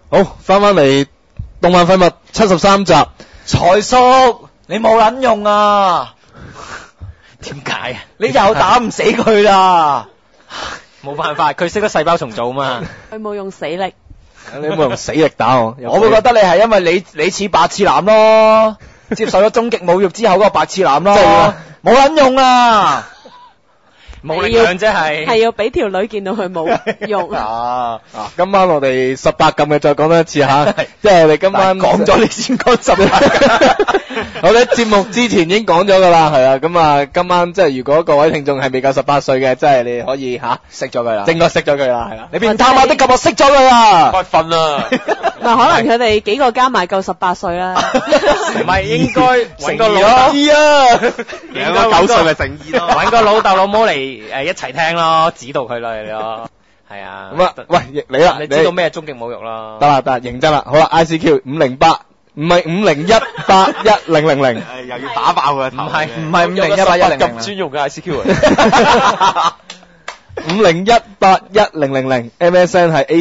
好，翻嚟動漫廢物73集。 財叔，你冇撚用啊！ 點解啊？ 你又打唔死佢啦！ 冇辦法，佢識得細胞重組嘛。 佢冇用死力。 你有冇用死力打我？ 我會覺得你係因為你似白刺男咯，接受咗終極侮辱之後嗰個白刺男咯，冇撚用啊！ 冇力量啫係要俾條女見到佢冇用。 今晚我哋18禁嘅再講多一次吓，即係我哋今晚講咗你先講18禁。 我哋節目之前已經講咗噶啦，係啊，咁啊，今晚即係如果各位聽眾係未夠18歲嘅，即係你可以熄咗佢啦， 正確熄咗佢啦，係啦， 你變他媽的及我熄咗佢啦， 該瞓啦。 嗱，可能佢哋幾個加埋夠18歲啦。 唔係應該揾個老豆應該9歲咪成二咯，揾個老豆老母嚟一齊聽咯，指導佢咯，係啊。 咁啊，喂，你啦， 你知道咩終極侮辱啦？ 得啦，認真啦，好啦 ，ICQ 508。唔係501811000， 又要打爆佢， 唔係 501811000 咁專用嘅 ICQ 啊 501811000，MSN 係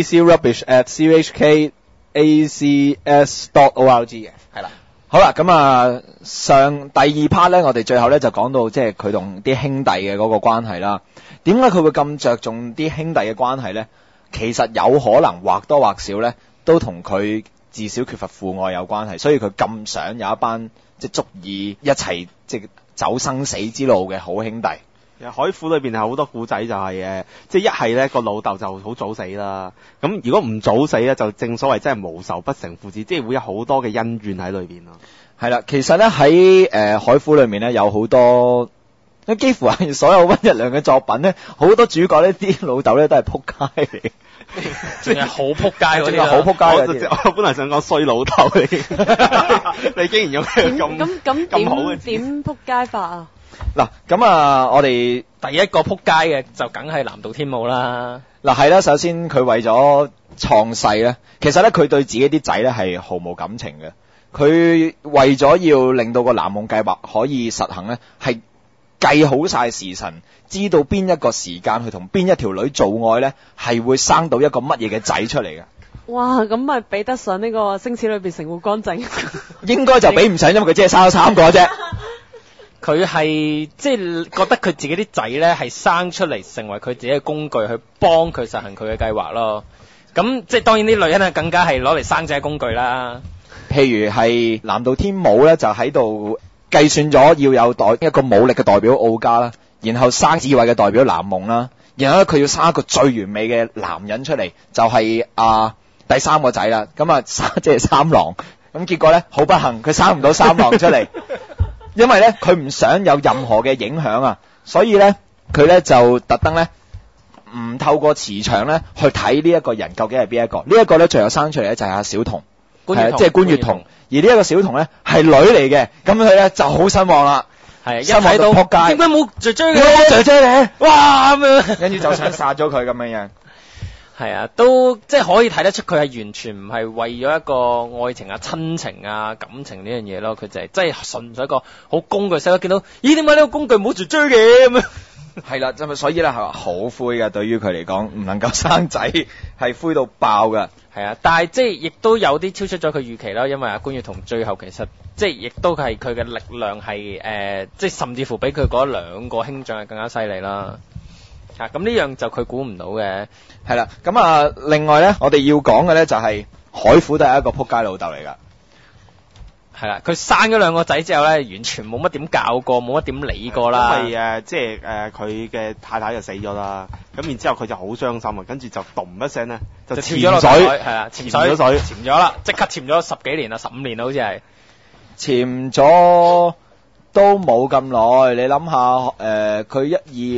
acrubbish@chkacs.org 嘅，係啦。 好啦，咁啊，第二 part 咧，我哋最後咧就講到即係佢同啲兄弟嘅嗰個關係啦。點解佢會咁着重啲兄弟嘅關係咧？其實有可能或多或少咧，都同佢自小缺乏父愛有關係，所以佢咁想有一班即係足以一齊即係走生死之路嘅好兄弟。 海虎裏邊係好多古仔就係即係一係咧個老豆就好早死啦，咁如果唔早死咧，就正所謂真係無仇不成父子，即係會有好多嘅恩怨喺裏邊咯。 係啦，其實咧喺海虎裏面咧有好多，幾乎係所有溫日良嘅作品咧，好多主角呢啲老豆咧都係撲街嚟。 仲係好撲街嗰啲， 好撲街嗰啲。 我本來想講衰老豆嚟，你竟然用咁好嘅字點撲街法啊？ 嗱，咁啊，我哋第一個撲街嘅就梗係南道天舞啦。 嗱係啦，首先佢為咗創世咧，其實咧佢對自己啲仔咧係毫無感情嘅。佢為咗要令到個藍夢計劃可以實行咧，係計好晒時辰，知道邊一個時間去同邊一條女做愛咧，係會生到一個乜嘢嘅仔出嚟嘅。 哇，咁咪比得上呢個星矢裏邊成戶乾淨？ 應該就比唔上，因為佢只係生咗3個啫。 佢係即係覺得佢自己啲仔咧係生出嚟成為佢自己嘅工具，去幫佢實行佢嘅計劃咯。咁即係當然啲女人啊更加係攞嚟生仔嘅工具啦。 譬如係南道天舞咧，就喺度計算咗要有一個武力嘅代表奧加啦，然後生智慧嘅代表藍夢啦，然後咧佢要生一個最完美嘅男人出嚟，就係第3個仔啦。咁啊即係三郎。咁結果咧好不幸，佢生唔到三郎出嚟。因為咧佢唔想有任何嘅影響啊，所以咧佢咧就特登咧唔透過磁場咧去睇呢一個人究竟係邊一個。呢一個咧最後生出嚟咧就係阿小童，係即係官月童。而呢一個小童咧係女嚟嘅，咁佢咧就好失望啦。 係一睇到撲街， 點解冇姐姐嘅？ 冇姐姐嘅， 哇咁樣， 跟住就想殺咗佢咁樣。 係啊，都即係可以睇得出佢係完全唔係為咗一個愛情啊、親情啊、感情呢樣嘢咯，佢就係即係純粹一個好工具式。見到咦，點解呢個工具冇住追嘅咁樣？係啦，咁所以咧係好灰嘅，對於佢嚟講，唔能夠生仔係灰到爆噶。 係啊，但係即係亦都有啲超出咗佢預期啦，因為阿官月同最後其實即係亦都係佢嘅力量係即係甚至乎比佢嗰2個兄長係更加犀利啦。咁呢樣就佢估唔到嘅。 係啦，咁啊，另外咧，我哋要講嘅咧就係海虎都係一個撲街老豆嚟噶。 係啦，佢生咗2個仔之後咧，完全冇乜點教過，冇乜點理過啦。 因為即係佢嘅太太就死咗啦，咁然之後佢就好傷心啊，跟住就咚一聲咧就跳咗落水，係啦，潛咗啦，即刻潛咗10幾年啦，15年啦，好似係潛咗。都冇咁耐，你諗下，佢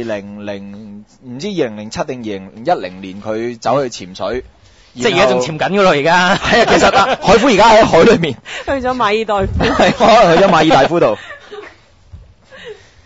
2007定2010年佢走去潛水， 即係而家仲潛緊噶咯，而家係啊，其實海虎而家喺海裏面， 去咗馬爾代夫， 係可能去咗馬爾代夫度。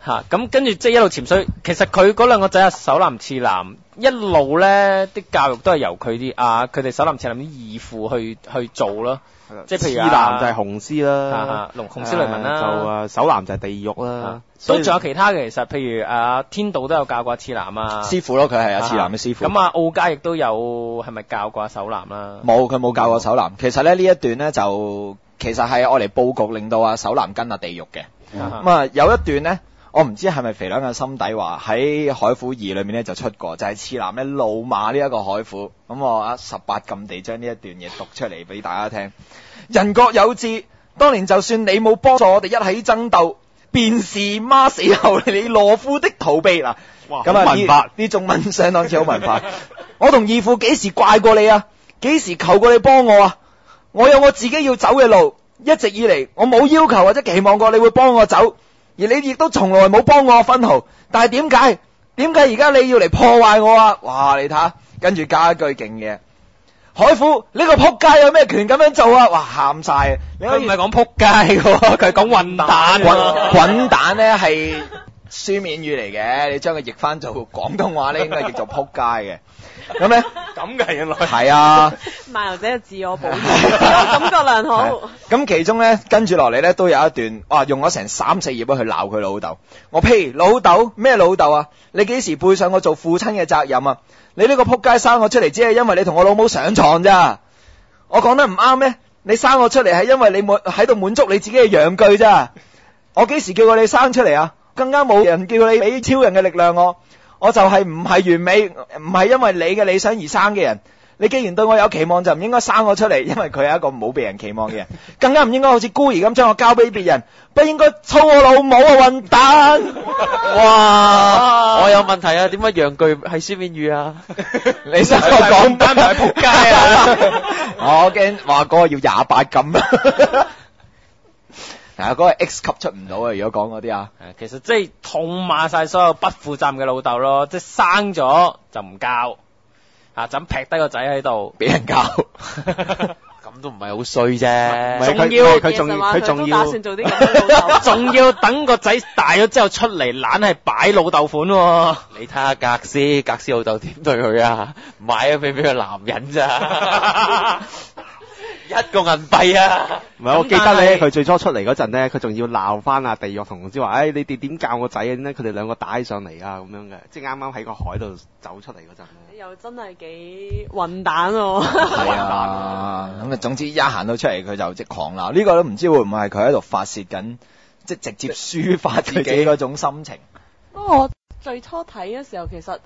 咁跟住即係一路潛水，其實佢嗰兩個仔啊，守男次男一路咧啲教育都係由佢哋守男次男啲義父去做咯，即係譬如次男就係雄獅啦， 雄獅雷文啦， 就守男就係地獄啦， 都仲有其他嘅，其實譬如天道都有教過次男啊， 師傅咯，佢係次男嘅師傅。 咁奧家亦都有係咪教過守男啦？ 冇，佢冇教過守男。其實咧呢一段咧就其實係愛嚟佈局，令到守男跟地獄嘅。咁啊有一段咧。我唔知係咪肥良嘅心底話喺海虎2裏面咧就出過，就係次男咧怒罵呢一個海虎。咁我18禁地將呢一段嘢讀出嚟俾大家聽。人各有志，當年就算你冇幫助我哋一起爭鬥，便是媽死後你懦夫的逃避嗱。咁啊文化啲中文相當之好文化。我同義父幾時怪過你啊？幾時求過你幫我啊？我有我自己要走嘅路，一直以嚟我冇要求或者期望過你會幫我走。而你亦都從來冇幫我分毫，但係點解而家你要嚟破壞我啊？哇！你睇下，跟住加一句勁嘅，海虎呢個仆街有咩權咁樣做啊？哇！喊晒， 佢唔係講仆街嘅，佢係講混蛋。 滾蛋咧係書面語嚟嘅，你將佢譯翻做廣東話咧，應該係譯做仆街嘅。咁咧咁嘅原來係啊， 漫遊者嘅自我保護，感覺良好。 咁其中咧跟住落嚟咧都有一段，用咗成3-4頁去鬧佢老豆。我呸！老豆咩老豆啊？你幾時背上我做父親嘅責任啊？你呢個仆街生我出嚟，只係因為你同我老母上床咋？我講得唔啱咩？你生我出嚟係因為你喺度滿足你自己嘅陽具咋？我幾時叫過你生出嚟啊？更加冇人叫你俾超人嘅力量我就係唔係完美，唔係因為你嘅理想而生嘅人。你既然對我有期望，就唔應該生我出嚟，因為佢係一個冇被人期望嘅人。更加唔應該好似孤兒咁將我交俾別人，不應該操我老母啊！混蛋！ 哇！我有問題啊，點解陽具係書面語啊？ 你想我講單係仆街啊？我驚話嗰個要28禁啊！嗰個 X 級出唔到啊！如果講嗰啲啊， 其實即係痛罵晒所有不負責任嘅老豆咯，即係生咗就唔教，就咁劈低個仔喺度俾人教， 咁都唔係好衰啫。 佢仲要打算做啲咁嘅老豆， 仲要等個仔大咗之後出嚟，懶係擺老豆款喎。 你睇下格斯老豆點對佢啊？買咗俾個男人咋？一個銀幣啊！ 唔係，我記得咧，佢最初出嚟嗰陣咧，佢仲要鬧翻地獄同之話，你哋點教我仔啊？點解佢哋兩個打起上嚟啊？咁樣嘅，即係啱啱喺個海度走出嚟嗰陣咧， 又真係幾混蛋喎！ 係啊，咁總之一行到出嚟佢就即狂鬧，呢個都唔知會唔會係佢喺度發泄緊，即係直接抒發自己嗰種心情。 不過我最初睇嘅時候，其實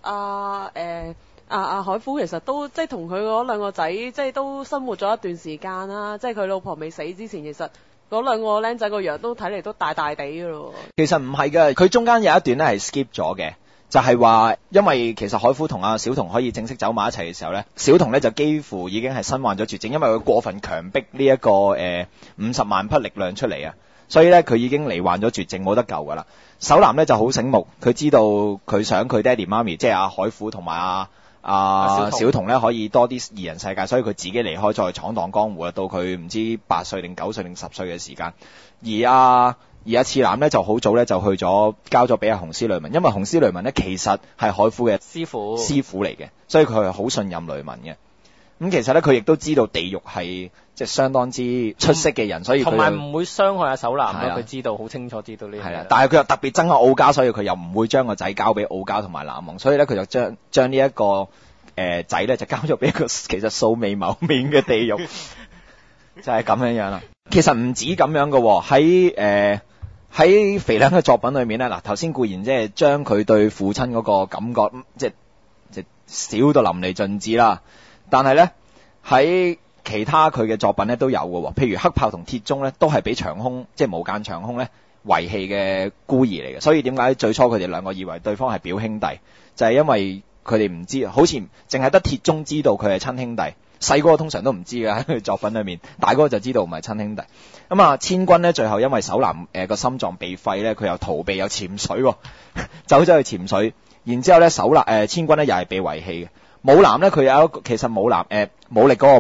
海虎其實都即係同佢嗰兩個仔，即係都生活咗一段時間啦。即係佢老婆未死之前，其實嗰兩個僆仔個樣都睇嚟都大大地㗎咯。 其實唔係嘅，佢中間有一段咧係 skip 咗嘅，就係話因為其實海虎同小童可以正式走埋一齊嘅時候咧，小童咧就幾乎已經係身患咗絕症，因為佢過分強迫呢一個50萬匹力量出嚟啊，所以咧佢已經罹患咗絕症，冇得救㗎啦。守男咧就好醒目，佢知道佢想佢爹哋媽咪即係海虎同埋小童咧可以多啲二人世界，所以佢自己離開再闖蕩江湖啦。到佢唔知8歲定9歲定10歲嘅時間，而次男咧就好早咧就去咗交咗俾雄獅雷文，因為雄獅雷文咧其實係海虎嘅師傅嚟嘅，所以佢係好信任雷文嘅。咁其實咧佢亦都知道地獄係即係相當之出色嘅人，所以佢同埋唔會傷害守男咯。佢知道好清楚知道呢樣嘢。 但係佢又特別憎奧家，所以佢又唔會將個仔交俾奧家同埋南夢，所以咧佢就將呢一個仔咧就交咗俾一個其實素未謀面嘅地獄，就係咁樣啦。其實唔止咁樣嘅，喺肥良嘅作品裏面咧，嗱頭先固然即係將佢對父親嗰個感覺即係少到淋漓盡致啦，但係咧喺其他佢嘅作品咧都有嘅，譬如黑豹同鐵鐘咧都係俾長空即係無間長空咧遺棄嘅孤兒嚟嘅，所以點解最初佢哋兩個以為對方係表兄弟，就係因為佢哋唔知，好似淨係得鐵鐘知道佢係親兄弟，細個通常都唔知嘅，喺佢作品裏面，大個就知道唔係親兄弟。咁千軍咧最後因為守男個心臟被廢咧，佢又逃避又潛水，走咗去潛水，然之後咧千軍咧又係被遺棄嘅。武男咧佢有一個其實武男武力嗰個武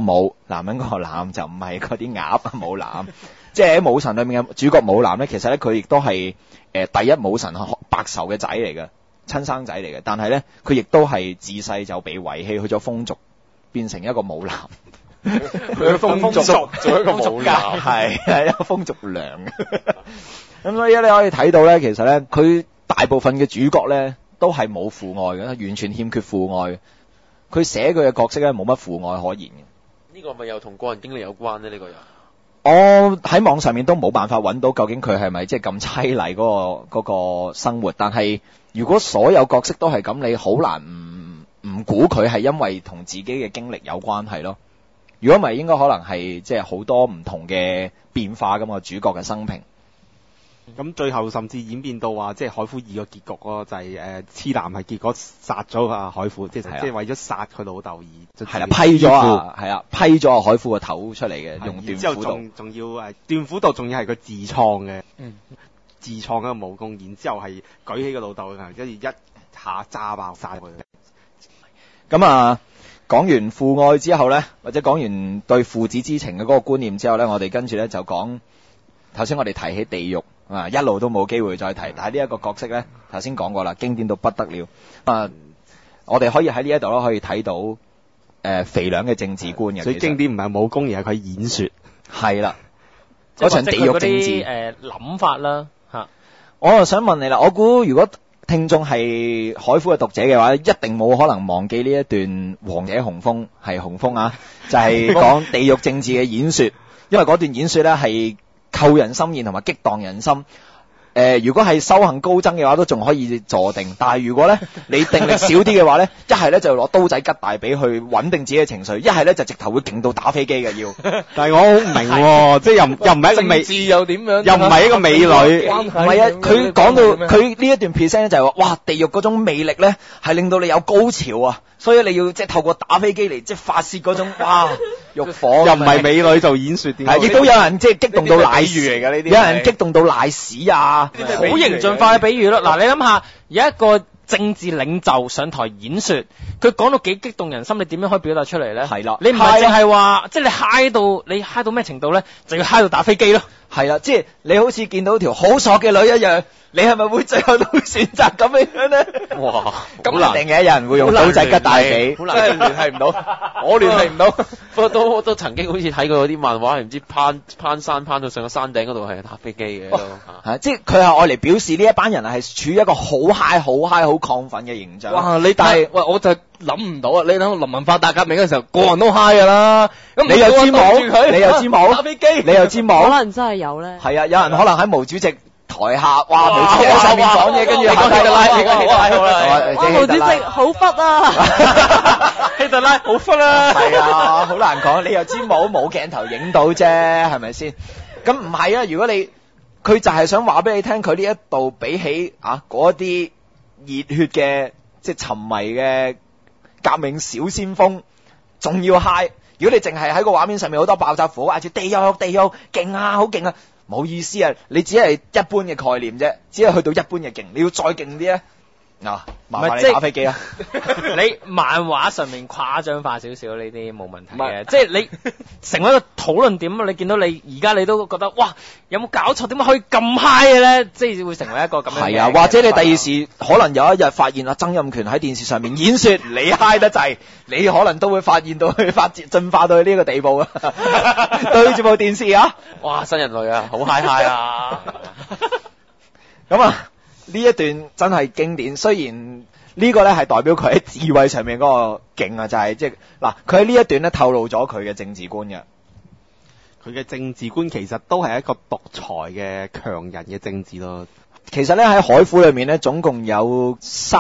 男人嗰個男就唔係嗰啲鴨武男，即係喺武神裏面嘅主角武男咧，其實咧佢亦都係第一武神白仇嘅仔嚟嘅，親生仔嚟嘅，但係咧佢亦都係自細就被遺棄去咗風族，變成一個武男。 佢風族做一個武男， 係一個風族娘。咁所以你可以睇到咧，其實咧佢大部分嘅主角咧都係冇父愛嘅，完全欠缺父愛。佢寫佢嘅角色咧冇乜父愛可言嘅。 呢個咪又同個人經歷有關咧？呢個人我喺網上面都冇辦法揾到究竟佢係咪即係咁凄厲嗰個生活，但係如果所有角色都係咁，你好難唔估佢係因為同自己嘅經歷有關係咯。如果唔係，應該可能係即係好多唔同嘅變化咁個主角嘅生平。 咁最後甚至演變到話，即係海虎2個結局咯，就係痴男係結果殺咗阿海虎，即係為咗殺佢老豆而係啦，批咗啊，係啊，批咗阿海虎個頭出嚟嘅，用斷之後斧道。 仲要斷斧道，仲要係佢自創嘅，自創嘅武功，然之後係舉起個老豆，跟住一下揸爆晒佢。 咁啊，講完父愛之後咧，或者講完對父子之情嘅嗰個觀念之後咧，我哋跟住咧就講頭先我哋提起地獄。一路都冇機會再提，但係呢一個角色咧，頭先講過啦，經典到不得了。我哋可以喺呢一度可以睇到肥良嘅政治觀嘅。 最經典唔係武功，而係佢演說。 係啦，嗰場地獄政治諗法啦嚇。 我就想問你啦，我估如果聽眾係海虎嘅讀者嘅話，一定冇可能忘記呢一段王者雄風係雄風啊，就係講地獄政治嘅演說，因為嗰段演說咧係扣人心弦同埋激盪人心。如果係修行高僧嘅話，都仲可以坐定。但係如果咧你定力少啲嘅話咧，一係咧就攞刀仔吉大髀去穩定自己嘅情緒，一係咧就直頭會勁到打飛機嘅要。但係我好唔明喎，即係又唔係一個美， 字又點樣？ 又唔係一個美女。唔係啊，佢講到佢呢一段 present 咧就係話，哇，地獄嗰種魅力咧係令到你有高潮啊！所以你要即係透過打飛機嚟即係發泄嗰種哇欲火。又唔係美女做演說，係亦都有人即係激動到瀨屎嚟㗎呢啲。有人激動到瀨屎啊！ 好形象化嘅比喻咯。嗱，你諗下，有一個政治領袖上台演說，佢講到幾激動人心，你點樣可以表達出嚟咧？ 係啦， 你唔係淨係話，即係你嗨到咩程度咧？就要嗨到打飛機咯。 係啦，即係你好似見到條好索嘅女一樣，你係咪會最後都會選擇咁樣咧？哇！咁一定嘅，有人會用刀仔吉大髀， 好難聯繫唔到，我聯繫唔到。不過都曾經好似睇過嗰啲漫畫，係唔知攀山攀到上個山頂嗰度係打飛機嘅都嚇。 即係佢係愛嚟表示呢一班人係處於一個好 high、好 high、好亢奮嘅形象。 哇！但係喂，我就諗唔到啊！你諗林文化大革命嘅時候，個人都 high 㗎啦。咁你又知冇？你又知冇？ 打飛機， 你又知冇？ 可能真係有咧。 係啊，有人可能喺毛主席台下，哇！毛主席喺上面講嘢，跟住下低就拉你個好啦。 哇！毛主席好忽啊！ 希特拉好忽啊！ 係啊，好難講。你又知冇鏡頭影到啫，係咪先？咁唔係啊！如果佢就係想話俾你聽，佢呢一度比起嗰啲熱血嘅即係沉迷嘅革命小先鋒，仲要 high。如果你淨係喺個畫面上面好多爆炸火，嗌住地獄勁啊，好勁啊，冇意思啊！你只係一般嘅概念啫，只係去到一般嘅勁，你要再勁啲咧。麻煩你打飛機啊！ 你漫畫上面誇張化少少呢啲冇問題嘅，即係你成為一個討論點啊！你見到你而家你都覺得哇，有冇搞錯？點解可以咁 high 嘅咧？即係會成為一個咁樣嘅。 係啊，或者你第二時可能有一日發現曾蔭權喺電視上面演說，你 high 得滯，你可能都會發現到佢進化到去呢個地步啊！對住部電視啊！ 哇，新人類啊，好 high 啊！ 咁啊！呢一段真係經典，雖然呢個咧係代表佢喺智慧上面嗰個勁啊，就係即係嗱，佢喺呢一段咧透露咗佢嘅政治觀嘅。 佢嘅政治觀其實都係一個獨裁嘅強人嘅政治咯。 其實咧喺海虎裏面咧，總共有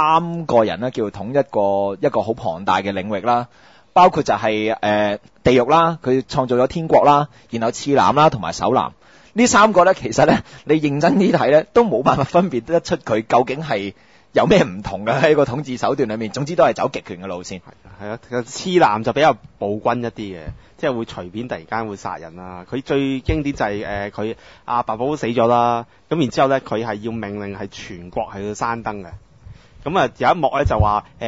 3個人咧，叫統一個好龐大嘅領域啦，包括就係地獄啦，佢創造咗天國啦，然後次男啦同埋首男。呢3個咧，其實咧，你認真啲睇咧，都冇辦法分別得出佢究竟係有咩唔同嘅喺個統治手段裏面。總之都係走極權嘅路線。 係啊，次男就比較暴君一啲嘅，即係會隨便突然間會殺人啦。佢最經典就係佢阿白寶死咗啦，咁然之後咧，佢係要命令係全國係要閂燈嘅。咁啊有一幕咧就話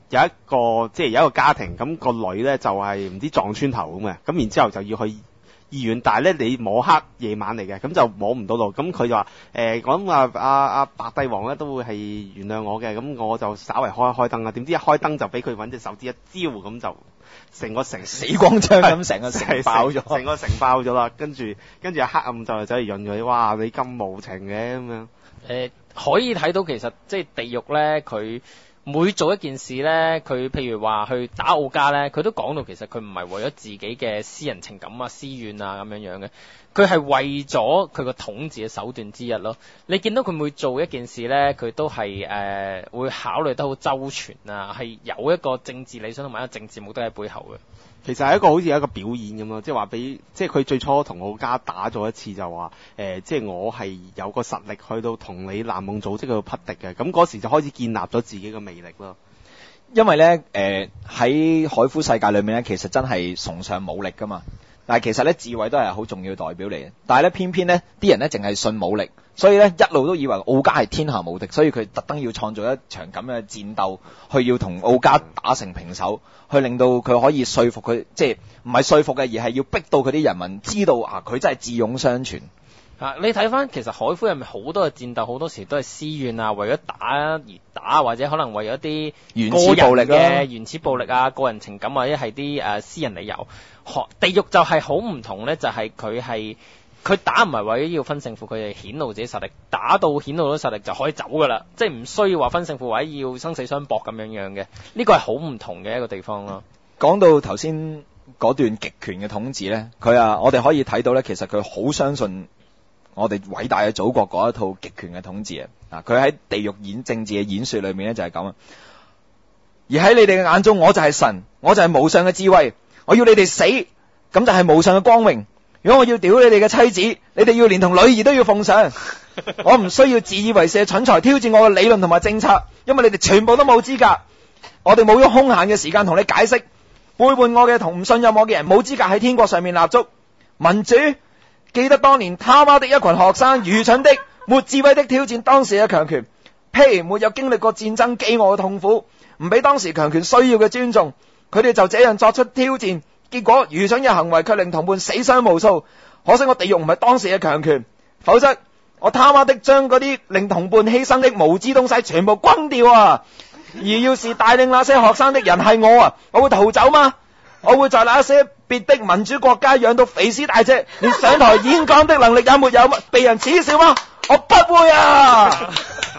有一個即係有一個家庭，咁、個女咧就係、唔知撞穿頭咁嘅，咁然之後就要去醫院，但係咧你摸黑夜晚嚟嘅，咁就摸唔到路，咁佢就話咁阿白帝王咧都會係原諒我嘅，咁我就稍為開燈啊，點知一開燈就俾佢揾隻手指一招，咁就成個城死光槍咁成個城爆咗， 成個城爆咗啦，跟住黑暗就走嚟潤佢，哇！你咁無情嘅咁樣。 可以睇到其實即係地獄咧，佢每做一件事咧，佢譬如話去打奧加咧，佢都講到其實佢唔係為咗自己嘅私人情感啊、私怨啊咁樣樣嘅，佢係為咗佢個統治嘅手段之一咯。你見到佢每做一件事咧，佢都係會考慮得好周全啊，係有一個政治理想同埋一個政治目的喺背後嘅。 其實係一個好似一個表演咁咯，即係話俾，即係佢最初同奧加打咗一次就話，即係我係有個實力去到同你藍夢組織去到匹敵嘅，咁嗰時就開始建立咗自己嘅魅力咯。 因為咧喺海夫世界裏面咧，其實真係崇尚武力噶嘛。但係其實咧智慧都係好重要嘅代表嚟嘅，但係咧偏偏咧啲人咧淨係信武力，所以咧一路都以為奧加係天下無敵，所以佢特登要創造一場咁嘅戰鬥，去要同奧加打成平手，去令到佢可以說服佢，即係唔係說服嘅，而係要逼到佢啲人民知道啊，佢真係智勇雙全。 你睇翻其實海夫入面好多嘅戰鬥，好多時都係私怨啊，為咗打而打，或者可能為咗啲原始暴力嘅原始暴力啊、個人情感或者係啲私人理由。地獄就係好唔同咧，就係佢打唔係為咗要分勝負，佢係顯露自己實力，打到顯露咗實力就可以走噶啦，即係唔需要話分勝負或者要生死相搏咁樣樣嘅。呢個係好唔同嘅一個地方咯。 講到頭先嗰段極權嘅統治咧，我哋可以睇到咧，其實佢好相信我哋偉大嘅祖國嗰一套極權嘅統治啊！佢喺地獄政治嘅演說裏面咧就係咁啊。而喺你哋嘅眼中，我就係神，我就係無上嘅智慧，我要你哋死，咁就係無上嘅光榮。如果我要屌你哋嘅妻子，你哋要連同女兒都要奉上。我唔需要自以為是嘅蠢材挑戰我嘅理論同埋政策，因為你哋全部都冇資格。我哋冇咗空閒嘅時間同你解釋，背叛我嘅同唔信任我嘅人冇資格喺天國上面立足。民主，記得當年他媽的一群學生愚蠢的、沒智慧的挑戰當時嘅強權，呸！沒有經歷過戰爭、飢餓嘅痛苦，唔俾當時強權需要嘅尊重，佢哋就這樣作出挑戰，結果愚蠢嘅行為卻令同伴死傷無數。可惜我地獄唔係當時嘅強權，否則我他媽的將嗰啲令同伴犧牲的無知東西全部轟掉啊！而要是帶領那些學生的人係我啊，我會逃走嗎？我會在那些別的民主國家養到肥屍大隻，連上台演講的能力也沒有，被人恥笑嗎？我不會啊！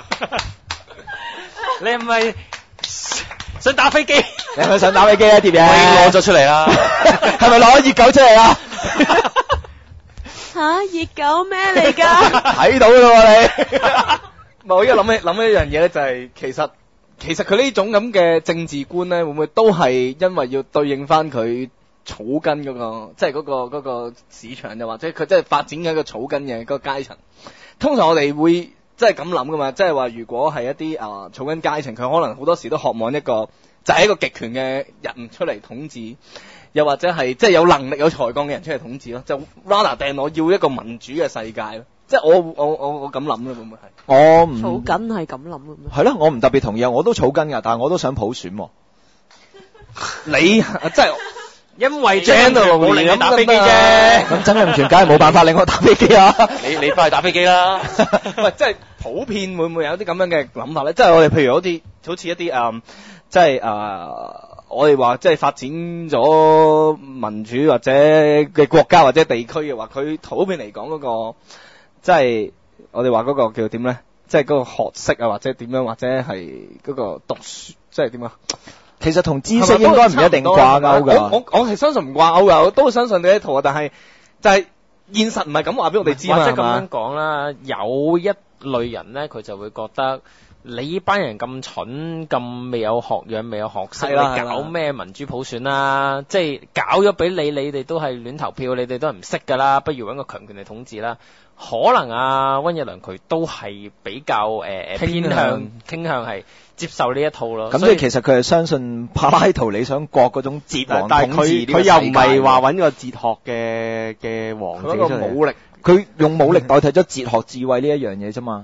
你係咪想打飛機？ 你係咪想打飛機啊？碟嘢我已經攞咗出嚟啦， 係咪攞熱狗出嚟啊？ 熱狗咩嚟㗎？ 睇到啦喎你。 我而家諗起一樣嘢咧，就係其實佢呢種咁嘅政治觀咧，會唔會都係因為要對應翻佢草根嗰個，即係嗰個市場，又或者佢即係發展緊一個草根嘅嗰個階層。通常我哋會即係咁諗噶嘛，即係話如果係一啲草根階層，佢可能好多時都渴望一個就係一個極權嘅人出嚟統治，又或者係即係有能力有才幹嘅人出嚟統治咯。就 rather than 我要一個民主嘅世界咯。即係我咁諗咯，會唔會係？ 我唔草根係咁諗嘅咩？ 係咯，我唔特別同意啊！我都草根㗎，但係我都想普選喎。 你即係因為 general 冇令你打飛機啫。 咁曾蔭權梗係冇辦法令我打飛機啊！ 你翻去打飛機啦。 喂，即係普遍會唔會有啲咁樣嘅諗法咧？即係我哋譬如好似一啲即係我哋話即係發展咗民主或者嘅國家或者地區嘅話，佢普遍嚟講嗰個。即係我哋話嗰個叫點咧？即係嗰個學識啊，或者點樣，或者係嗰個讀書，即係點啊？ 其實同知識應該唔一定掛鈎㗎。 我係相信唔掛鈎㗎，我都相信呢一套啊。但係就係現實唔係咁話俾我哋知嘛， 或者咁樣講啦，有一類人咧，佢就會覺得你呢班人咁蠢，咁未有學養、未有學識，你搞咩民主普選啦？即係搞咗俾你哋都係亂投票，你哋都係唔識㗎啦，不如揾個強權嚟統治啦。可能溫日良佢都係比較傾向係接受呢一套咯。 咁即係其實佢係相信柏拉圖理想國嗰種哲王統治呢個世界。 佢又唔係話揾個哲學嘅王者出嚟。 武力，佢用武力代替咗哲學智慧呢一樣嘢啫嘛。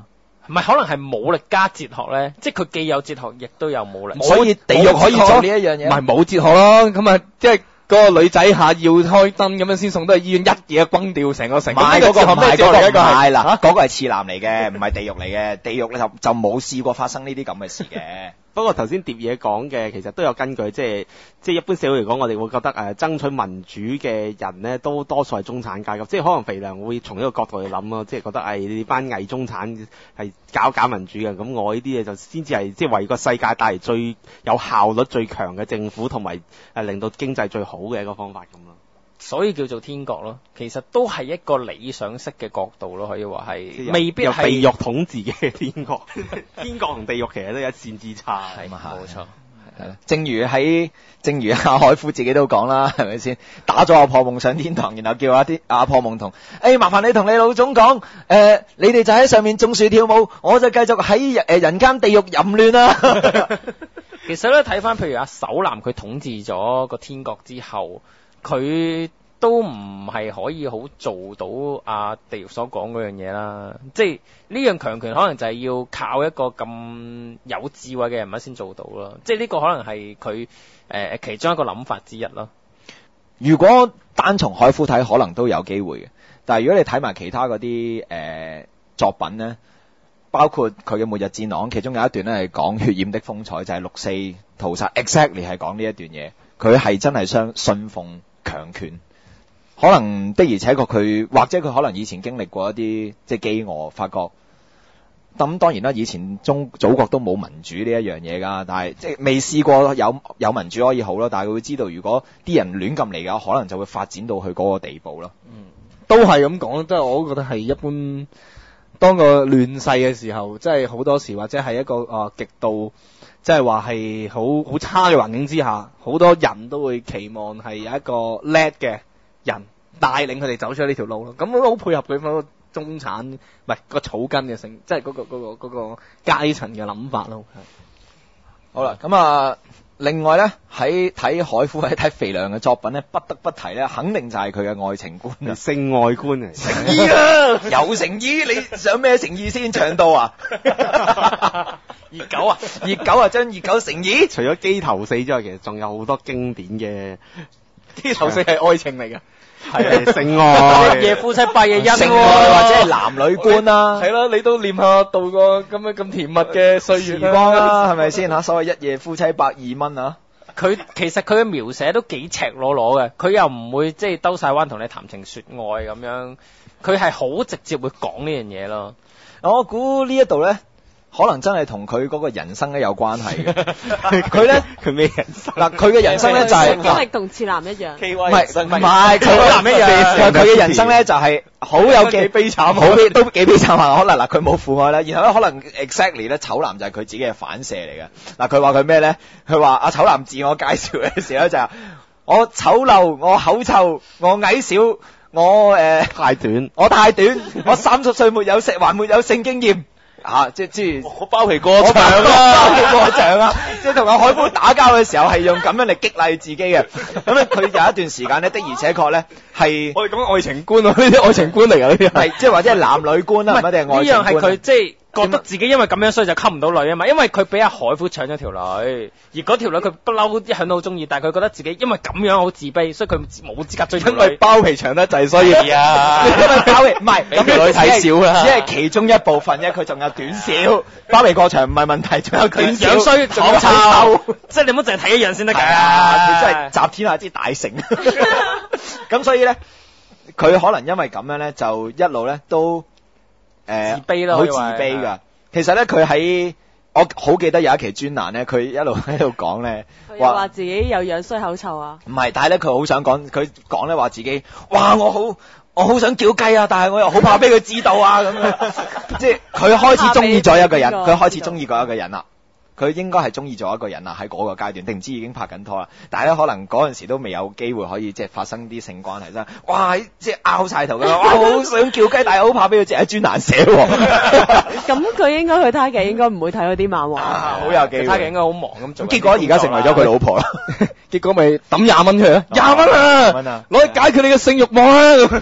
唔係可能係武力加哲學咧，即係佢既有哲學，亦都有武力。 所以地獄可以做呢一樣嘢， 唔係冇哲學咯，咁啊，即係嗰個女仔下要開燈咁樣先送到去醫院，一嘢轟掉成個城。 唔係嗰個唔係嗰個唔係啦， 嚇嗰個係次男嚟嘅，唔係地獄嚟嘅。地獄咧就冇試過發生呢啲咁嘅事嘅。 不過頭先碟嘢講嘅其實都有根據，即係一般社會嚟講，我哋會覺得爭取民主嘅人呢，都多數係中產階級，即係可能肥良會從呢個角度去諗咯，即係覺得你班偽中產係搞民主嘅，咁我呢啲嘢就先至係即係為個世界帶嚟最有效率、最強嘅政府，同埋令到經濟最好嘅一個方法咁咯。 所以叫做天國咯，其實都係一個理想式嘅角度咯，可以話係有未必係有地獄統治嘅天國，天國同地獄其實都有一線之差。 係冇錯。 係啦，正如阿海夫自己都講啦，係咪先？打咗阿破夢上天堂，然後叫阿破夢同，麻煩你同你老總講，你哋就喺上面種樹跳舞，我就繼續喺人間地獄淫亂啦。 其實咧睇翻譬如阿守南佢統治咗個天國之後，佢都唔係可以好做到地獄所講嗰樣嘢啦，即係呢樣強權可能就係要靠一個咁有智慧嘅人物先做到咯，即係呢個可能係佢其中一個諗法之一咯。 如果單從海夫睇，可能都有機會嘅，但係如果你睇埋其他嗰啲作品咧，包括佢嘅《末日戰狼》，其中有一段咧係講血染的風采，就係六四屠殺 exactly 係講呢一段嘢，佢係真係信奉強權。可能的而且確佢，或者佢可能以前經歷過一啲即係飢餓，發覺咁當然啦，以前祖國都冇民主呢一樣嘢㗎，但係即係未試過有民主可以好咯，但係佢會知道如果啲人亂咁嚟嘅，可能就會發展到去嗰個地步咯。 都係咁講，即係我都覺得係一般。當個亂世嘅時候，即係好多時或者係一個極度，即係話係好差嘅環境之下，好多人都會期望係有一個叻嘅人帶領佢哋走出呢條路咯。咁都好配合佢嗰個中產，唔係個草根嘅性，即係嗰個階層嘅諗法咯。 好啦，咁啊。另外咧，喺睇海夫喺睇肥良嘅作品咧，不得不提咧，肯定就係佢嘅愛情觀啊， 性愛觀啊， 誠意啊，有誠意，你想咩誠意先搶到啊？熱狗啊，將熱狗誠意。 除咗機頭四之外，其實仲有好多經典嘅機頭四係愛情嚟嘅。 係性愛， 一夜夫妻百夜恩， 性愛或者係男女觀啦， 係咯，你都念下度過咁甜蜜嘅歲月時光啦，係咪先嚇？所謂一夜夫妻120蚊啊！ 佢其實佢嘅描寫都幾赤裸裸嘅，佢又唔會即係兜晒彎同你談情説愛咁樣，佢係好直接會講呢樣嘢咯。 我估呢一度咧，可能真係同佢嗰個人生咧有關係嘅。佢咧， 佢咩人生？ 嗱，佢嘅人生咧就係經歷同次男一樣。 唔係，佢嘅男一樣。佢嘅人生咧就係好有幾悲慘，都幾悲慘啊！可能嗱，佢冇父愛啦，然後咧可能 exactly 咧醜男就係佢自己嘅反射嚟嘅。嗱，佢話佢咩咧？佢話阿醜男自我介紹嘅時候就係我醜陋，我口臭，我矮小，我太短， 我30歲沒有食，還沒有性經驗。即係我包皮過長包皮過長啊！即係同阿海夫打交嘅時候係用咁樣嚟激勵自己嘅。咁咧佢有一段時間咧的而且確咧係我哋講愛情觀啊，呢啲愛情觀嚟㗎，呢啲係即係或者係男女觀啦，唔一定係愛情觀。 呢樣係佢即係覺得自己因為咁樣所以就溝唔到女啊嘛，因為佢俾阿海夫搶咗條女，而嗰條女佢不嬲一向都好中意，但係佢覺得自己因為咁樣好自卑，所以佢冇資格追條女。 因為包皮長得滯，所以因為包皮唔係俾條女睇少啦， 只係其中一部分啫，佢仲有短小，包皮過長唔係問題，仲有短小， 樣衰仲有臭，即係你唔好淨係睇一樣先得㗎。 佢真係集天下之大成。咁所以咧，佢可能因為咁樣咧，就一路咧都自卑咯， 好自卑㗎。其實咧，佢喺我好記得有一期專欄咧，佢一路喺度講咧， 話自己有樣衰口臭啊。 唔係，但係咧佢好想講，佢講咧話自己，哇！我好想叫雞啊，但係我又好怕俾佢知道啊，咁樣，即係佢開始中意咗一個人，佢開始中意過一個人啦。佢應該係中意咗一個人啦，喺嗰個階段，定唔知已經拍緊拖啦。但係咧，可能嗰陣時都未有機會可以即係發生啲性關係真係。哇！即係拗晒頭㗎啦，哇！好想叫雞，但係好怕俾佢隻喺專欄寫喎。 咁佢應該去 Target 應該唔會睇嗰啲漫畫。 好有機會。 Target 應該好忙咁做。 結果而家成為咗佢老婆啦。 結果咪抌20蚊出嚟啊！20蚊啊！攞去解決你嘅性慾望啊！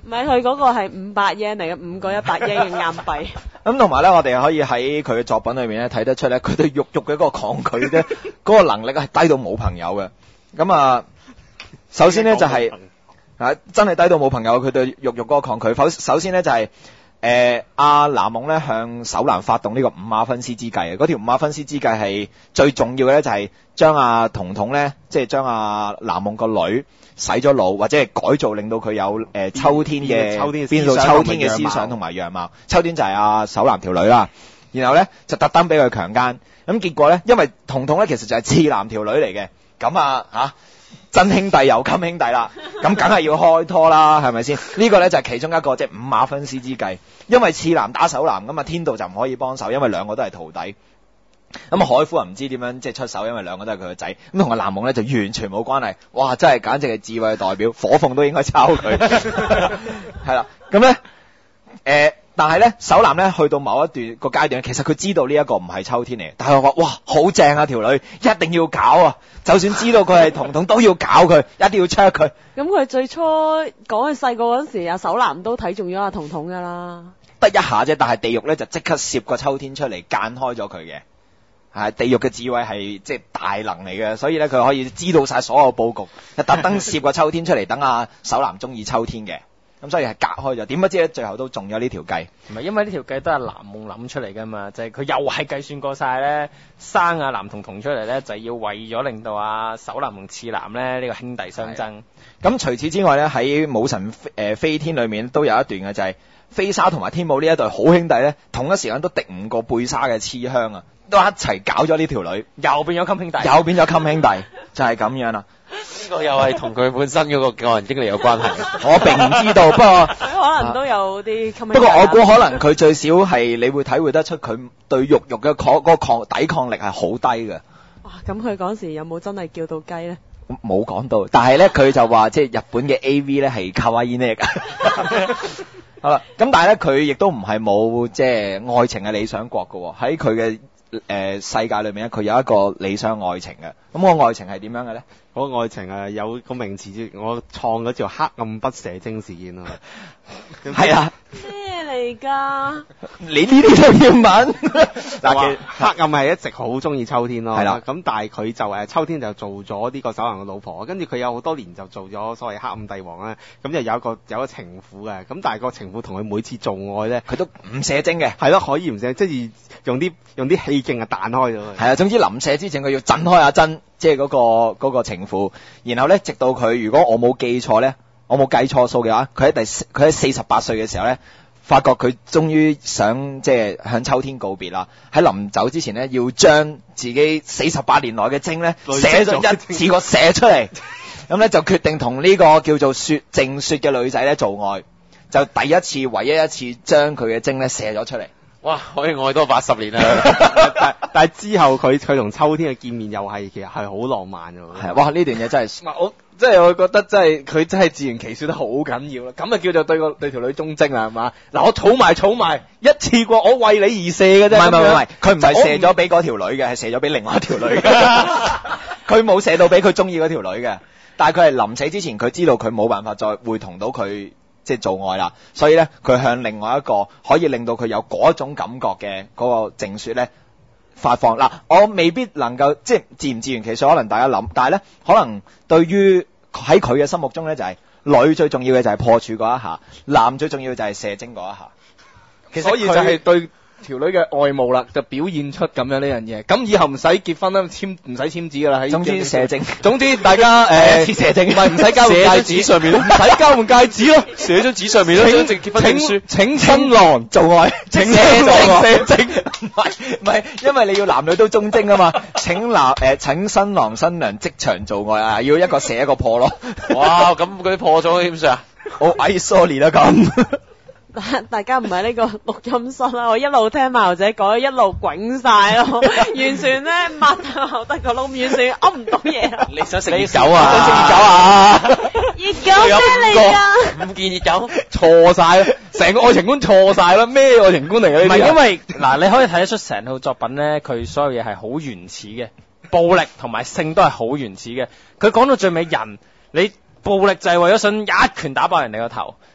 唔係佢嗰個係500 yen 嚟嘅，5個100 yen 嘅硬幣。 咁同埋咧，我哋可以喺佢嘅作品裏面咧睇得出咧，佢對肉嘅嗰個抗拒咧，嗰個能力係低到冇朋友嘅。咁啊，首先咧就係、真係低到冇朋友，佢對肉嗰個抗拒。首先咧就係阿南夢咧向手蘭發動呢個五馬分屍之計啊！嗰條五馬分屍之計係最重要嘅咧，就係將阿彤彤咧，即係將阿南夢個女洗咗腦，或者係改造，令到佢有秋天嘅變到秋天嘅思想同埋樣貌。秋天就係阿手蘭條女啦，然後咧就特登俾佢強姦。咁結果咧，因為彤彤咧其實就係次男條女嚟嘅，咁真兄弟又襟兄弟啦，咁梗係要開拖啦，係咪先？呢個咧就係其中一個即係五馬分屍之計，因為次男打手男咁啊，天道就唔可以幫手，因為兩個都係徒弟。咁啊，海夫啊唔知點樣即係出手，因為兩個都係佢個仔，咁同阿南夢咧就完全冇關係。哇，真係簡直係智慧嘅代表，火鳳都應該抄佢。係啦，咁咧但係咧，手男咧去到某一段個階段，其實佢知道呢一個唔係秋天嚟，但係我話哇好正啊條女，一定要搞啊！就算知道佢係彤彤都要搞佢，一定要 check 佢。 咁佢最初講佢細個嗰陣時，阿手男都睇中咗阿彤彤噶啦。 得一下啫，但係地獄咧就即刻攝個秋天出嚟，間開咗佢嘅。係地獄嘅智慧係即係大能嚟嘅，所以咧佢可以知道晒所有佈局，就特登攝個秋天出嚟，等阿手男中意秋天嘅。咁所以係隔開咗，點不知咧最後都中咗呢條計。 唔係因為呢條計都係南夢諗出嚟噶嘛，就係佢又係計算過晒咧，生阿南彤彤出嚟咧，就係要為咗令到阿手男同次男咧呢個兄弟相爭。 咁除此之外咧，喺武神飛天裏面都有一段嘅，就係飛沙同埋天武呢一對好兄弟咧，同一時間都敵唔過貝沙嘅痴香啊，都一齊搞咗呢條女， 又變咗襟兄弟， 又變咗襟兄弟，就係咁樣啦。 呢個又係同佢本身嗰個個人經歷有關係。 我並唔知道，不過佢可能都有啲。 不過我估可能佢最少係你會體會得出佢對肉嘅嗰個抵抗力係好低嘅。 哇！咁佢嗰時有冇真係叫到雞咧？ 冇講到，但係咧佢就話即係日本嘅 A.V. 咧係卡哇伊呢㗎。好啦，咁但係咧佢亦都唔係冇即係愛情嘅理想國㗎喎，喺佢嘅世界裏面咧，佢有一個理想愛情嘅。咁個愛情係點樣嘅咧？ 嗰個愛情有個名詞，我創咗叫黑暗不射精事件啊。 係啊。 咩嚟㗎？ 你呢啲都要問。 嗱，黑暗係一直好中意秋天咯。 係啦。 咁但係佢就秋天就做咗呢個手男嘅老婆，跟住佢有好多年就做咗所謂黑暗帝王咧。咁就有一個情婦嘅。咁但係個情婦同佢每次做愛咧， 佢都唔射精嘅。 係咯，可以唔射，即係用啲氣勁啊彈開咗佢。係啊，總之臨射之前佢要震開阿珍，即係嗰個情婦。然後咧，直到佢如果我冇記錯咧，我冇計錯數嘅話，佢喺48歲嘅時候咧，發覺佢終於想即係向秋天告別啦。喺臨走之前咧，要將自己48年來嘅精咧寫咗一次過寫出嚟，咁咧就決定同呢個叫做靜雪嘅女仔咧做愛，就第一次唯一一次將佢嘅精咧射咗出嚟。 哇！可以愛多80年啊！ 但係之後佢同秋天嘅見面又係其實係好浪漫㗎喎。 係哇！呢段嘢真係我即係我覺得真係佢真係自圓其說得好緊要啦，咁啊叫做對條女忠貞啦，係嘛？嗱，我儲埋一次過，我為你而射嘅啫。 唔係，佢唔係射咗俾嗰條女嘅，係射咗俾另外一條女嘅。佢冇射到俾佢中意嗰條女嘅，但係佢係臨死之前，佢知道佢冇辦法再會同到佢即係做愛啦，所以咧佢向另外一個可以令到佢有嗰種感覺嘅嗰個靜雪咧發放。嗱，我未必能夠即係自唔自圓其說，可能大家諗，但係咧可能對於喺佢嘅心目中咧就係女最重要嘅就係破處嗰一下，男最重要嘅就係射精嗰一下。 其實所以就係對條女嘅愛慕啦，就表現出咁樣呢樣嘢。咁以後唔使結婚啦，唔使簽紙噶啦。 總之射精， 總之大家射精， 唔係唔使交換戒指上面咯，唔使交換戒指咯， 寫咗紙上面咯，張結婚證書。 請新郎做愛，請新郎射精， 唔係，因為你要男女都忠貞啊嘛。請新郎新娘即場做愛啊，要一個射一個破咯。 哇！咁嗰啲破咗點算啊？ 我sorry 啦咁。 大家唔係呢個錄音室啦，我一路聽馬牛仔講，一路滾晒咯，完全咧擘大口得個窿，完全噏唔到嘢。 你想食熱狗啊？ 想食熱狗啊？ 熱狗咩嚟㗎？ 唔見熱狗， 錯晒啦，成個愛情觀錯晒啦，咩愛情觀嚟嘅？ 唔係因為嗱，你可以睇得出成套作品咧，佢所有嘢係好原始嘅，暴力同埋性都係好原始嘅。佢講到最尾人，你暴力就係為咗想一拳打爆人哋個頭。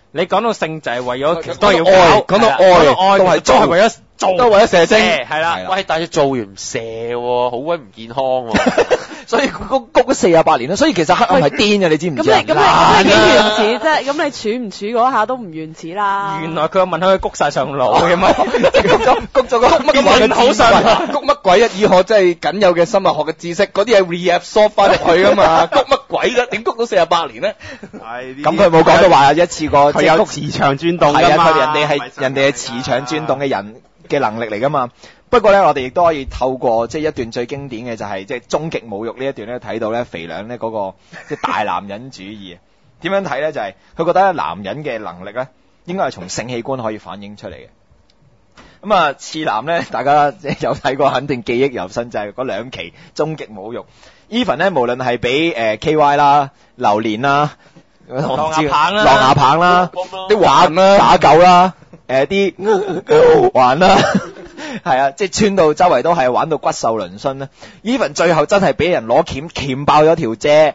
你講到性就係為咗講到都係要愛搞講到愛係啦愛都係都係為咗做， 都為咗射精係啦係。啦喂，但係做完唔射喎，好鬼唔健康喎。 所以谷咗48年啦，所以其實黑暗係癲嘅，你知唔知啊？ 咁你幾原始啫？咁你處唔處嗰下都唔原始啦。 原來佢個問佢谷晒上腦嘅嘛， 谷咗個乜問好上谷乜鬼啊？以學即係僅有嘅生物學嘅知識，嗰啲係 reabsorb 翻入去噶嘛？谷乜鬼㗎？點谷到48年咧？ 係咁佢冇講到話一次過佢有磁場轉動係啊， 㗎嘛， 人哋係磁場轉動嘅人嘅能力嚟噶嘛。不過咧，我哋亦都可以透過即係一段最經典嘅就係即係終極侮辱呢一段咧，睇到咧肥良咧嗰個即係大男人主義。點樣睇咧？就係佢覺得男人嘅能力咧，應該係從性器官可以反映出嚟嘅。咁啊，次男咧，大家即係有睇過，肯定記憶猶新，就係嗰兩期終極侮辱。Even 咧，無論係俾KY 啦、榴蓮啦、 狼牙棒啦狼牙棒啦、 啲環啦， 打狗啦、啲環啦，係啊，即係穿到周圍都係玩到骨瘦嶙峋啦。Even 最後真係俾人攞鉗爆咗條遮，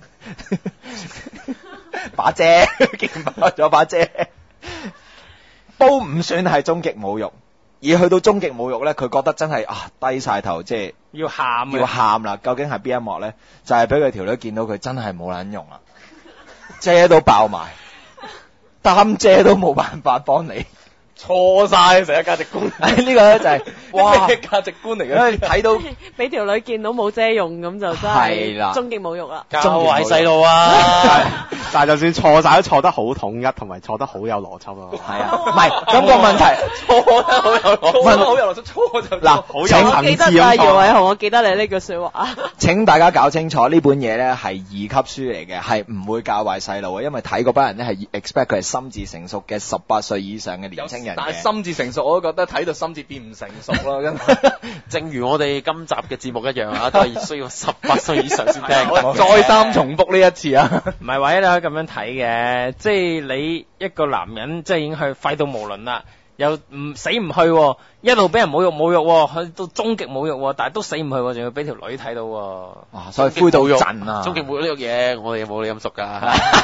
把遮鉗爆咗把遮，都唔算係終極侮辱。而去到終極侮辱咧，佢覺得真係低晒頭，即係要喊要喊啦。究竟係邊一幕咧？就係俾佢條女見到佢真係冇撚用啦，遮都爆埋，擔遮都冇辦法幫你。 錯晒成個價值觀。 呢個咧就係哇咩價值觀嚟因為嘅？ 睇到俾條女見到冇遮用咁就真係啦係終極侮辱啦。 教壞細路啊！ 但係就算錯晒都錯得好統一，同埋錯得好有邏輯咯。 係啊，唔係咁個問題。 錯得好有邏輯，錯就嗱， 好有請我記得啊， 層次咁姚偉錯。 雄，我記得你呢句説話。 請大家搞清楚呢本嘢咧係2級書嚟嘅，係唔會教壞細路嘅，因為睇嗰班人咧係 expect 佢係心智成熟嘅18歲以上嘅年青人但係嘅。 心智成熟，我都覺得睇到心智變唔成熟咯，真係。 正如我哋今集嘅節目一樣啊，都係需要18歲以上先聽。 我再三重複呢一次啊！ 唔係，或者你可以咁樣睇嘅，即係你一個男人即係已經去廢到無倫啦，又唔死唔去喎，一路俾人侮辱喎，去到終極侮辱喎，但係都死唔去喎，仲要俾條女睇到喎。 哇，所以灰到震啊！ 終極侮辱呢樣嘢，我哋冇你咁熟㗎。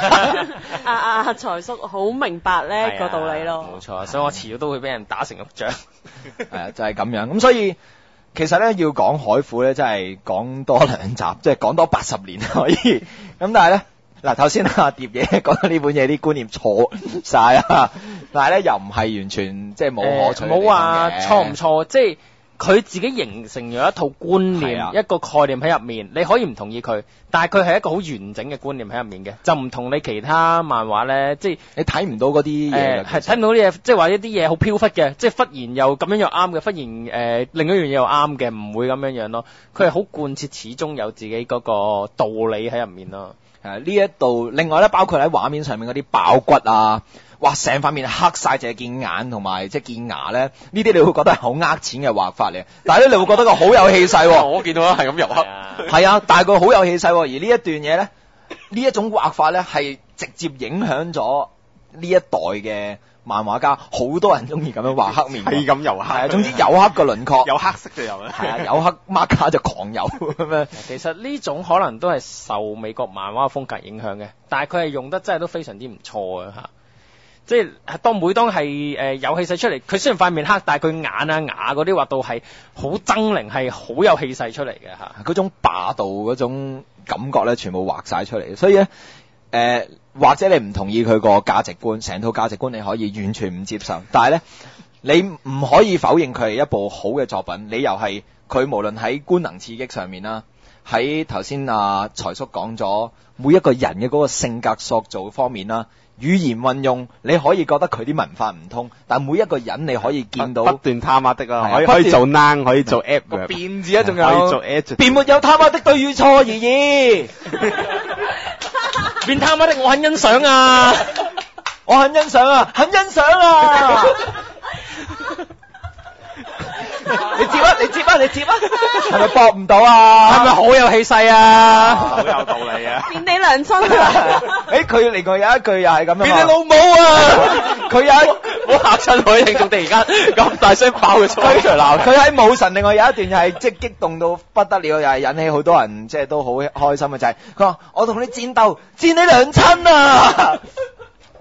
財叔好明白咧個道理咯。 冇錯，所以我遲早都會俾人打成肉醬。 係啊，就係咁樣。咁所以其實咧要講海虎咧，真係講多2集，即係講多80年可以。咁但係咧，嗱頭先阿碟嘢講到呢本嘢啲觀念錯晒啦，但係咧又唔係完全即係冇可取嘅地方嘅。 冇話錯唔錯，即係佢自己形成咗一套觀念、 係啊一個概念喺入面。你可以唔同意佢，但係佢係一個好完整嘅觀念喺入面嘅，就唔同你其他漫畫咧，即係。 你睇唔到嗰啲嘢㗎。 係睇唔到啲嘢，即係話一啲嘢好飄忽嘅，即係忽然又咁樣又啱嘅，忽然另一樣嘢又啱嘅，唔會咁樣樣咯。佢係好貫徹，始終有自己嗰個道理喺入面咯。 呢一度，另外咧，包括喺畫面上面嗰啲爆骨啊，哇，成塊面黑晒，淨係見眼同埋即係見牙咧，呢啲你會覺得係好呃錢嘅畫法嚟，但係咧你會覺得佢好有氣勢喎。 我見到係咁油黑。 係啊，但係佢好有氣勢喎。而呢一段嘢咧，呢一種畫法咧係直接影響咗呢一代嘅漫畫家，好多人中意咁樣畫黑面嘅。 係咁油黑。 係啊，總之有黑個輪廓， 有黑色就有啦。 係啊，有黑 marker 就狂有咁樣。 其實呢種可能都係受美國漫畫嘅風格影響嘅，但係佢係用得真係都非常之唔錯嘅嚇。即係每當係有氣勢出嚟，佢雖然塊面黑，但係佢眼啊牙嗰啲畫到係好猙獰，係好有氣勢出嚟嘅嚇。 嗰種霸道嗰種感覺咧，全部畫晒出嚟。所以咧，或者你唔同意佢個價值觀，成套價值觀你可以完全唔接受，但係咧，你唔可以否認佢係一部好嘅作品。理由係佢無論喺官能刺激上面啦，喺頭先阿財叔講咗每一個人嘅嗰個性格塑造方面啦。語言運用你可以覺得佢啲文法唔通，但每一個人你可以見到不斷他媽的係啊啊，可以做 noun，可以做 app 個 verb， 變字啊，仲可以做有 adjective。 並沒有他媽的對與錯而已。 變他媽的我很欣賞啊！ 我很欣賞啊，很欣賞啊！你接啊，你接啊，你接啊！係咪搏唔到啊？ 係咪好有氣勢啊？ 好有道理啊！ 變你娘親啊！ 佢另外有一句又係咁樣。 變你老母啊！ 佢有我嚇親我啲聽眾，突然間咁大聲爆嘅粗口嗱，佢喺武神另外有一段又係即係激動到不得了，又係引起好多人即係都好開心嘅，就係佢話我同你戰鬥，戰你娘親啊！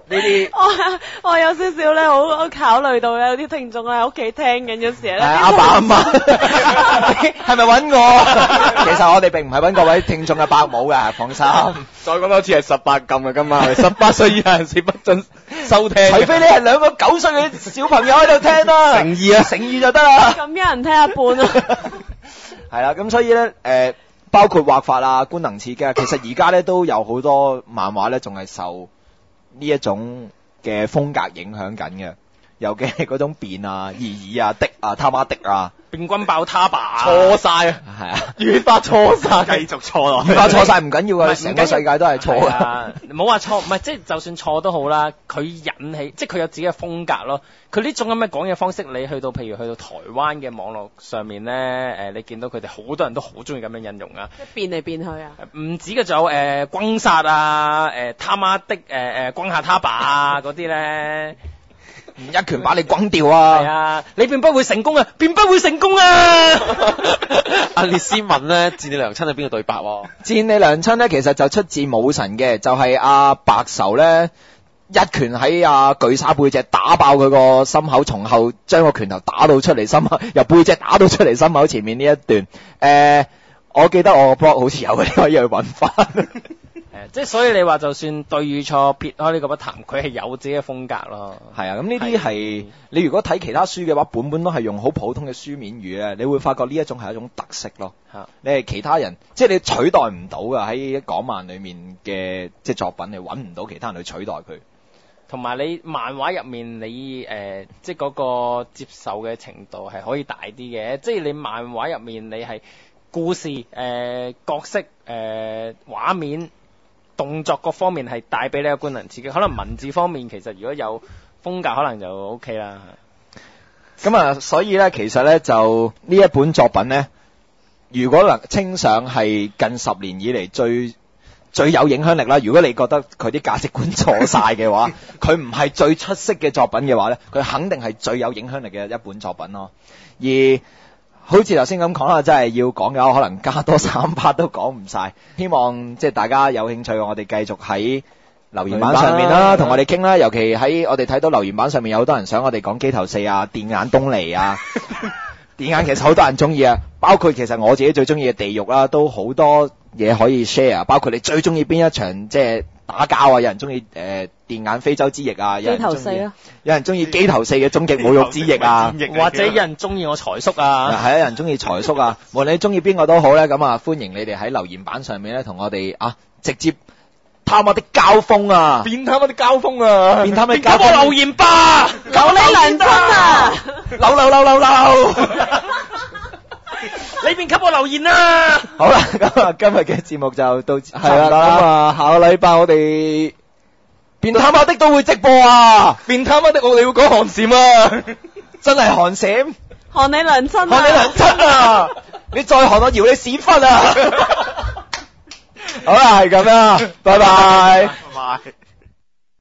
啲我有少少咧，好考慮到咧，有啲聽眾喺屋企聽緊嗰時咧， 阿爸阿媽係咪揾我？其實我哋並唔係揾各位聽眾嘅伯母㗎，放心。 再講多次係18禁嘅，今晚18歲以下人士不准收聽。 除非你係兩個9歲嘅小朋友喺度聽啦， 誠意啊， 誠意就得啦。 咁一人聽一半啊！ 係啦，咁所以咧，包括畫法啊、官能刺激啊，其實而家咧都有好多漫畫咧，仲係受呢一種嘅風格影響緊嘅，尤其係嗰種變啊、意啊、的啊、他媽的啊， 變軍爆他爸， 錯晒啊！ 係啊， 語法錯晒， 繼續錯落去。 語法錯晒唔緊要啊，成個世界都係錯啊。 啊！冇話錯，唔係即係就算錯都好啦，佢引起即係佢有自己嘅風格咯。佢呢種咁嘅講嘢方式，你去到譬如去到台灣嘅網絡上面咧，你見到佢哋好多人都好中意咁樣引用啊。 變嚟變去啊！ 唔止嘅，仲有轟殺啊，他媽的轟下他爸啊嗰啲咧。 一拳把你轟掉啊！ 係啊，你便不會成功啊，便不會成功啊！ 阿列斯文咧，戰你娘親係邊個對白喎？ 戰你娘親咧，其實就出自武神嘅，就係阿白仇咧一拳喺阿巨鯊背脊打爆佢個心口，從後將個拳頭打到出嚟心口，由背脊打到出嚟心口前面呢一段。我記得我個 blog 好似有嘅，你可以去揾翻。 即係所以你話就算對與錯撇開呢個不談，佢係有自己嘅風格咯。 係啊，咁呢啲係你如果睇其他書嘅話，本都係用好普通嘅書面語咧，你會發覺呢一種係一種特色咯。你係其他人，即係你取代唔到㗎，喺港漫裡面嘅即係作品，你揾唔到其他人去取代佢。 同埋你漫畫入面你即係嗰個接受嘅程度係可以大啲嘅，即係你漫畫入面你係故事角色畫面。動作各方面係帶俾你一個官能刺激，可能文字方面其實如果有風格，可能就 OK 啦。 咁啊，所以咧，其實咧就呢一本作品咧，如果能稱上係近10年以嚟最有影響力啦。如果你覺得佢啲價值觀錯晒嘅話，佢唔係最出色嘅作品嘅話咧，佢肯定係最有影響力嘅一本作品咯。而好似頭先咁講啦，真係要講嘅話，可能加多3 part 都講唔晒。希望即係大家有興趣，我哋繼續喺留言板上面啦，同我哋傾啦。尤其喺我哋睇到留言板上面有好多人想我哋講機頭4啊、電眼東尼啊。電眼其實好多人中意啊，包括其實我自己最中意嘅地獄啦，都好多嘢可以 share。包括你最中意邊一場即係打交啊？有人中意電眼非洲之役啊，有人中意有人中意機頭4嘅終極侮辱之役啊， 或者有人中意我財叔啊， 係啊，有人中意財叔啊。無論你中意邊個都好咧，咁啊歡迎你哋喺留言板上面咧同我哋啊直接他媽的交鋒啊， 變他媽的交鋒啊， 變他媽的交鋒， 我留言吧， 求你良親啊， 扭。 你便給我留言啦。 好啦，咁啊今日嘅節目就到差唔多係啦，咁啊下個禮拜我哋變他媽的都會直播啊， 變他媽的我哋會講寒蟬啊， 真係寒閃， 看你良親啊， 寒你良親啊，你再寒我搖你屎忽啊！好啦，係咁啦，拜拜。 拜拜。